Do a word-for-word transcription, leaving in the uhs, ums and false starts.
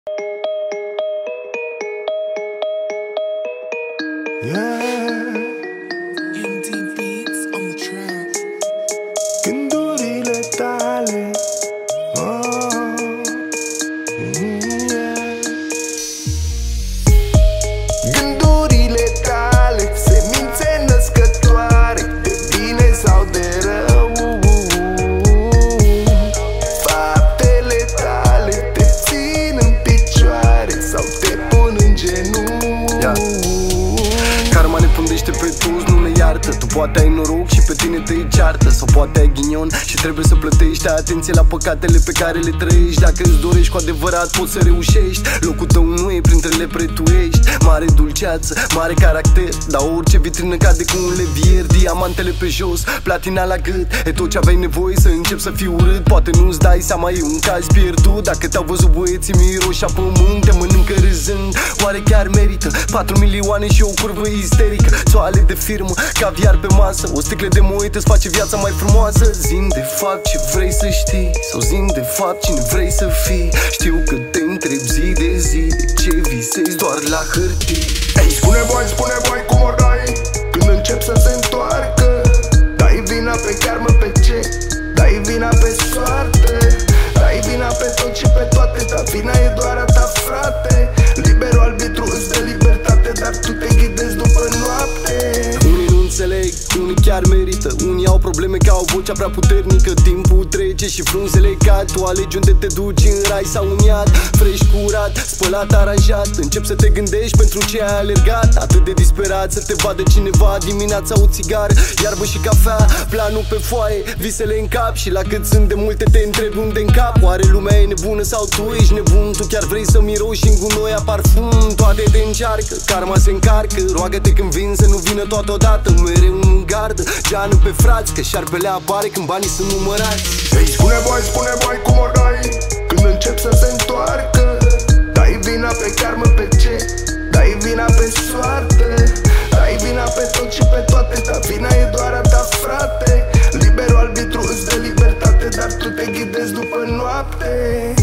Yeah. M D Beats on the track. Gândurile tale, oh, mm, yeah. Gândurile tale, semințe născătoare de bine sau de rău. Faptele tale te țin în picioare sau te pun în genunchi, yeah. Karma ne pândește pe toți, nu ne iartă. Tu poate ai noroc și pe tine te ceartă, sau poate ai ghinion și trebuie să plătești. Ai atenție la păcatele pe care le trăiești. Dacă îți dorești cu adevărat poți să reușești. Locul tău nu e printre lepre, tu ești. Mare dulceață, mare caracter, dar orice vitrină cade cu un levier. Diamantele pe jos, platina la gât, e tot ce aveai nevoie să începi să fii urât. Poate nu-ți dai seama, e un caz pierdut. Dacă te-au văzut băieții miroși a pământ, te mănâncă râzând. Oare chiar merită patru milioane și o curvă isterică? Țoale de firmă, caviar pe masă, o sticlă de moite îți face viața mai frumoasă. Zi-mi de fapt ce vrei să știi, sau zi-mi de fapt cine vrei să fii. Știu că te întrebi zi de zi de ce visezi doar la hârtii. Ei, spune voi, spune voi cum o dai când încep să se întoarcă. Dai vina pe karmă, pe ce? Dai vina pe soarte. Dai vina pe tot și pe toate, dar vina e doar a ta, frate. Liberul arbitru îți dă libertate, dar tu te ghidezi după noapte. Unii nu înțeleg, unii chiar merită. Unii au probleme că au vocea prea puternică. Timpul trece și frunzele cad. Tu alegi unde te duci, în rai sau în iad. Fresh, curat, spălat, aranjat. Încep să te gândești pentru ce ai alergat. Atât de disperat să te vadă cineva. Dimineața o țigară, iarbă și cafea. Planul pe foaie, visele în cap. Și la cât sunt de multe te întrebi unde în cap. Oare lumea e nebună sau tu ești nebun? Tu chiar vrei să miroși în gunoi a parfum. Toate te încearcă, karma se încarcă. Roagă-te când vin să nu vină toată odată. Mereu în gardă, geană pe frați, că șarpele apare când banii sunt numărați. Ei, spune voi, spune voi cum o dai când încep să se întoarcă. Dai vina pe karmă, pe ce? Dai vina pe soarte. Dai vina pe tot și pe toate, dar vina e doar a ta, frate. Liberul arbitru îți dă libertate, dar tu te ghidezi după noapte.